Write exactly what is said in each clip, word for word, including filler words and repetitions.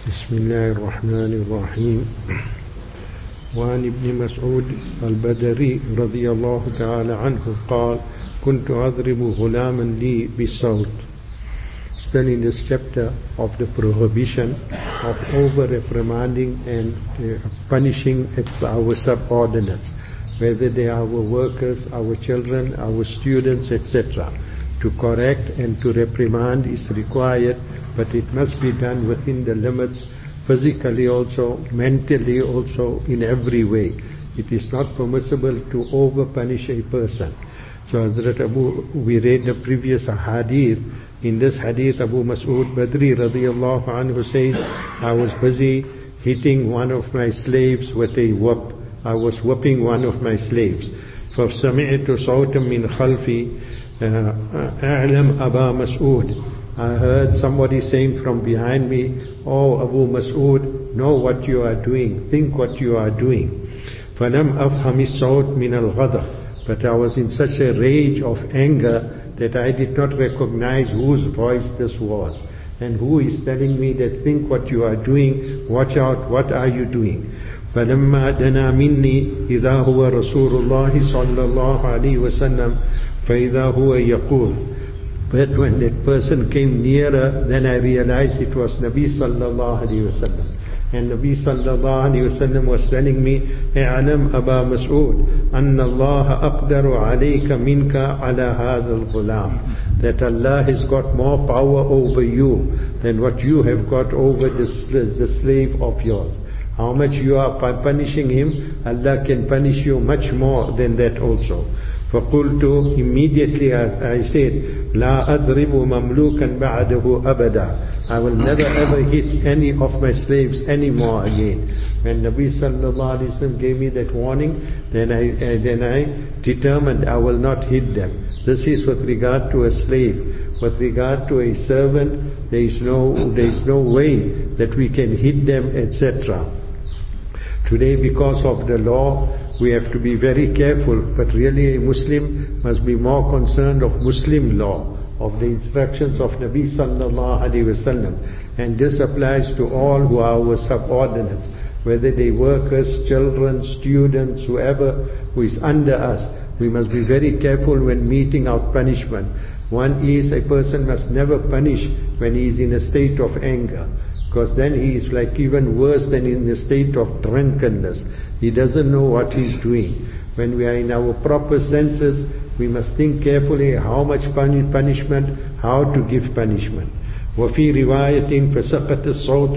بسم الله الرحمن الرحيم. وعن ابن مسعود البدري رضي الله تعالى عنه قال كنت أضرب غلاما لي بالصوت. Still in this chapter of the prohibition of over-reprimanding and uh, punishing our subordinates, whether they are our workers, our children, our students, et cetera. To correct and to reprimand is required, but it must be done within the limits, physically also, mentally also, in every way. It is not permissible to over-punish a person. So Hazrat Abu, we read the previous hadith. In this hadith, Abu Mas'ud Badri radiyallahu anhu says, I was busy hitting one of my slaves with a whip. I was whipping one of my slaves. فَسَمِعْتُ صَوْتًا مِّنْ خَلْفِي أَعْلَمْ أَبَا مَسْعُودٍ. I heard somebody saying from behind me, Oh Abu Mas'ud, know what you are doing, think what you are doing. فَلَمْ أَفْهَمِ الصَّوْتِ مِنَ الْغَضَبِ. But I was in such a rage of anger that I did not recognize whose voice this was. And who is telling me that think what you are doing, watch out, what are you doing? فَلَمَّا دَنَا مِنِّي إِذَا هُوَ رَسُولُ اللَّهِ صَلَّى اللَّهُ عَلَيْهِ وَسَلَّمَ فَإِذَا هُوَ يَقُولُ. But when that person came nearer, then I realized it was Nabi sallallahu alayhi wa sallam. And Nabi sallallahu alayhi wa sallam was telling me, اعلم أبا مسعود أن الله أقدر عليك منك على هذا الغلام. That Allah has got more power over you than what you have got over this, the slave of yours. How much you are punishing him, Allah can punish you much more than that also. فقلت, immediately I said, لا أضرب مملوكا بعده أبدا. I will never ever hit any of my slaves anymore again. When Nabi sallallahu alaihi wasallam gave me that warning, then I, I then I determined I will not hit them. This is with regard to a slave. With regard to a servant, there is no there is no way that we can hit them, et cetera. Today, because of the law, we have to be very careful, but really a Muslim must be more concerned of Muslim law, of the instructions of Nabi sallallahu alaihi wasallam. And this applies to all who are our subordinates, whether they workers, children, students, whoever who is under us. We must be very careful when meting out punishment. One is, a person must never punish when he is in a state of anger, because then he is like even worse than in a state of drunkenness. He doesn't know what he's doing. When we are in our proper senses, we must think carefully how much punishment, how to give punishment. وَفِي رِوَايَةٍ فَسَقَتَ الصَّوْتُ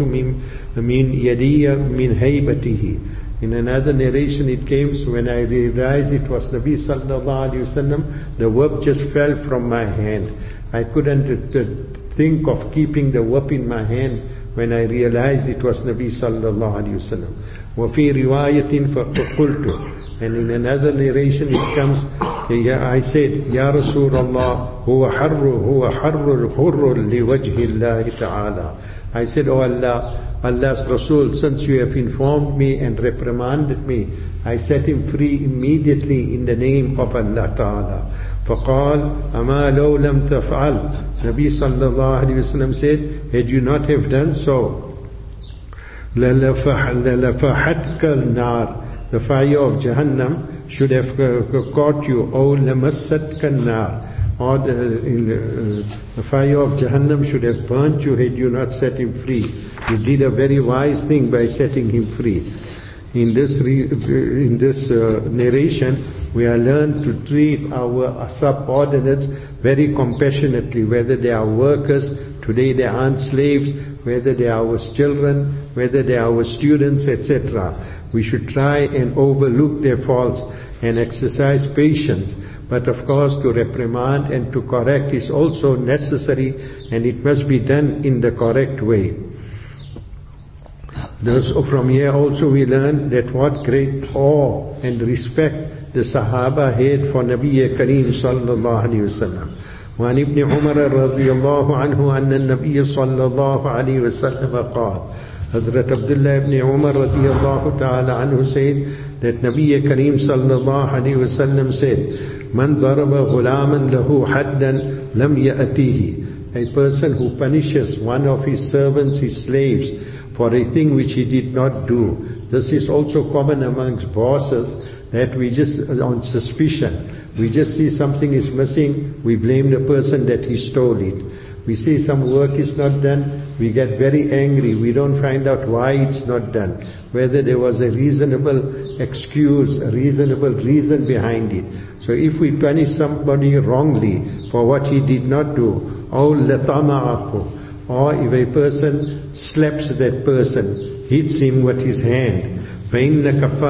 مِنْ يَدِيَ مِنْ هَيْبَتِهِ. In another narration it came, so when I realized it was Nabi sallallahu alayhi wasallam, the whip just fell from my hand. I couldn't think of keeping the whip in my hand when I realized it was Nabi sallallahu alayhi wasallam. وَفِي رِوَايَةٍ فَقُلْتُ. And in another narration it comes, I said, Ya Rasulullah, huwa harru, huwa harru hurru li wajhi Allah ta'ala. I said, Oh Allah, Allah's Rasul, since you have informed me and reprimanded me, I set him free immediately in the name of Allah Ta'ala. فَقَالَ أَمَا لَوْ لَمْ تَفْعَلْ. Nabi sallallahu alayhi wa sallam said, had you not have done so, لَلَفَحَتْكَ النَّارِ. The fire of Jahannam should have caught you. Oh, لَمَسَّتْكَ النَّارِ. Or the, in the, uh, the fire of Jahannam should have burnt you had you not set him free. You did a very wise thing by setting him free. In this re, in this uh, narration, we are learned to treat our subordinates very compassionately, whether they are workers, today they aren't slaves, whether they are our children, whether they are our students, et cetera. We should try and overlook their faults and exercise patience. But of course, to reprimand and to correct is also necessary, and it must be done in the correct way. Thus, from here also we learn that what great awe and respect the Sahaba had for Nabi Kareem sallallahu alayhi wa sallam. وعن ابن عمر رضي الله عنه أن النبي صلى الله عليه وسلم قال. Hazrat Abdullah ibn Umar radiyallahu ta'ala anhu says that Nabi Kareem sallallahu alayhi wa sallam said, Man daraba ghulaman lahu haddan lam ya'atihi. A person who punishes one of his servants, his slaves, for a thing which he did not do. This is also common amongst bosses, that we just, on suspicion, we just see something is missing, we blame the person that he stole it. We see some work is not done, we get very angry, we don't find out why it's not done, whether there was a reasonable excuse, a reasonable reason behind it. So if we punish somebody wrongly for what he did not do, or latama'ahu, or if a person slaps that person, hits him with his hand, فَإِنَّ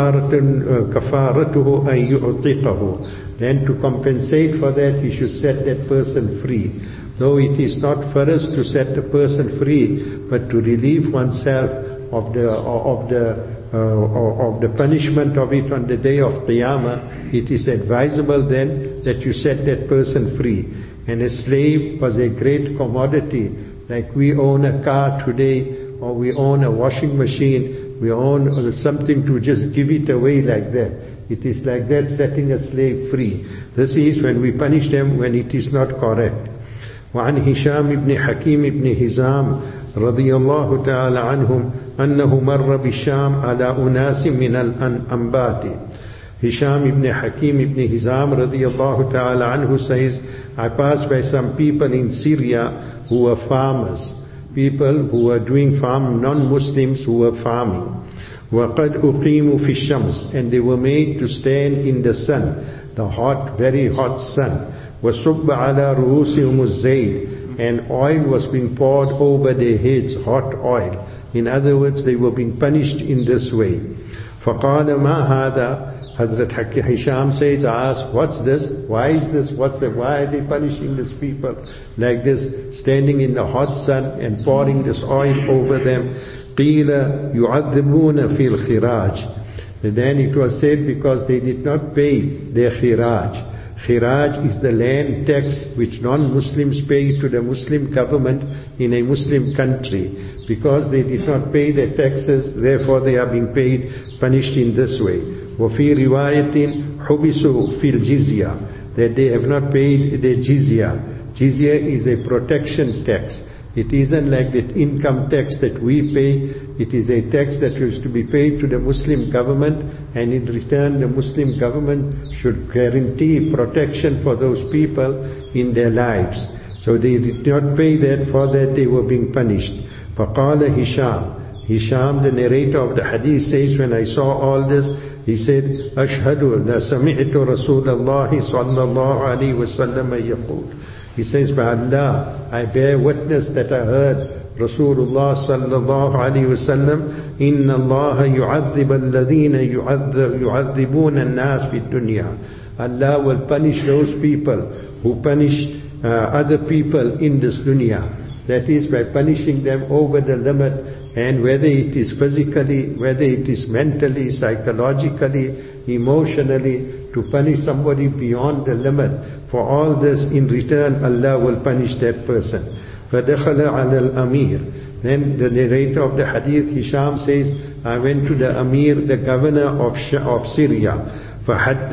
كَفَارَتُهُ أَن يُعْتِقَهُ, then to compensate for that, he should set that person free. Though it is not for us to set the person free, but to relieve oneself of the of the uh, of the punishment of it on the day of Qiyamah, it is advisable then that you set that person free. And a slave was a great commodity, like we own a car today, or we own a washing machine, we own something to just give it away like that. It is like that, setting a slave free. This is when we punish them when it is not correct. وعن هشام بن حكيم بن هزام رضي الله تعالى عنهم أنه مر بالشام على أناس من الأنبات. Hisham ibn Hakim ibn Hizam radiyallahu ta'ala anhu says, I passed by some people in Syria who were farmers, people who were doing farm, non-Muslims who were farming. وَقَدْ أُقِيمُوا فِي الشَّمْسِ, and they were made to stand in the sun, the hot, very hot sun. وَصُبَّ عَلَى رُؤُوسِهِمُ الزَّيْتِ, and oil was being poured over their heads, hot oil. In other words, they were being punished in this way. فَقَالَ مَا هَذَا, Hazrat Hisham says, I asked, what's this? Why is this? What's the, why are they punishing these people like this, standing in the hot sun and pouring this oil over them? قِيلَ يُعَذِّبُونَ فِي الْخِرَاجِ. Then it was said because they did not pay their khiraj. Khiraj is the land tax which non-Muslims pay to the Muslim government in a Muslim country. Because they did not pay their taxes, therefore they are being paid, punished in this way. وَفِي رِوَايَةٍ حُبِسُوا فِي الْجِزْيَةِ, that they have not paid their jizya. Jizya is a protection tax. It isn't like the income tax that we pay. It is a tax that is to be paid to the Muslim government, and in return the Muslim government should guarantee protection for those people in their lives. So they did not pay that, for that they were being punished. فَقَالَ هِشَامٌ, Hisham, the narrator of the hadith, says, when I saw all this, he said, أَشْهَدُ لَسَمِعْتُ رَسُولَ اللَّهِ صَلَّى اللَّهُ عَلَيْهِ وَسَلَّمَ يَقُولُ. He says, by Allah, I bear witness that I heard Rasulullah sallallahu alayhi wa sallam, إِنَّ اللَّهَ يُعَذِّبَ الَّذِينَ يُعَذِّبُونَ النَّاسِ فِي الدُّنْيَا. Allah will punish those people who punish uh, other people in this dunya. That is, by punishing them over the limit, and whether it is physically, whether it is mentally, psychologically, emotionally, to punish somebody beyond the limit. For all this, in return, Allah will punish that person. فَدَخَلَ عَلَى الْأَمِيرِ. Then the narrator of the hadith, Hisham, says, I went to the Amir, the governor of, of Syria,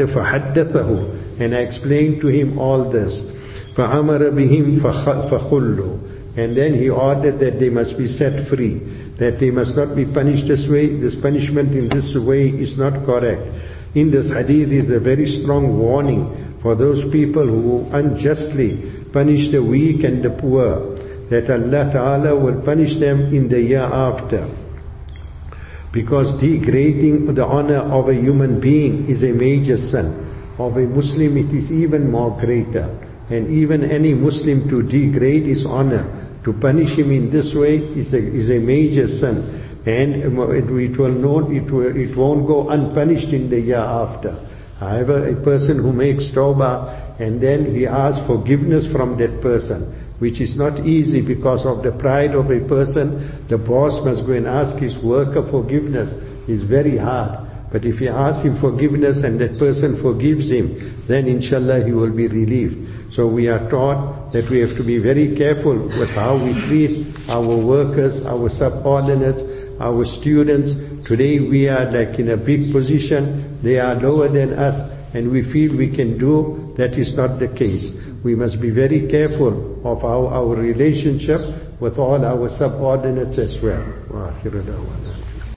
فَحَدَّثَهُ, and I explained to him all this. فَأَمَرَ بِهِمْ فَخُلُّوا. And then he ordered that they must be set free, that they must not be punished this way. This punishment in this way is not correct. In this hadith is a very strong warning for those people who unjustly punish the weak and the poor, that Allah Ta'ala will punish them in the year after. Because degrading the honor of a human being is a major sin. Of a Muslim it is even more greater. And even any Muslim to degrade his honor, to punish him in this way is a, is a major sin. And it will not, it, will, it won't go unpunished in the year after. However, a person who makes tawbah and then he asks forgiveness from that person, which is not easy because of the pride of a person, the boss must go and ask his worker forgiveness. It's very hard. But if he asks him forgiveness and that person forgives him, then inshallah he will be relieved. So we are taught that we have to be very careful with how we treat our workers, our subordinates, our students. Today we are like in a big position, they are lower than us, and we feel we can do. That is not the case. We must be very careful of how our relationship with all our subordinates as well. وآخر دعوانا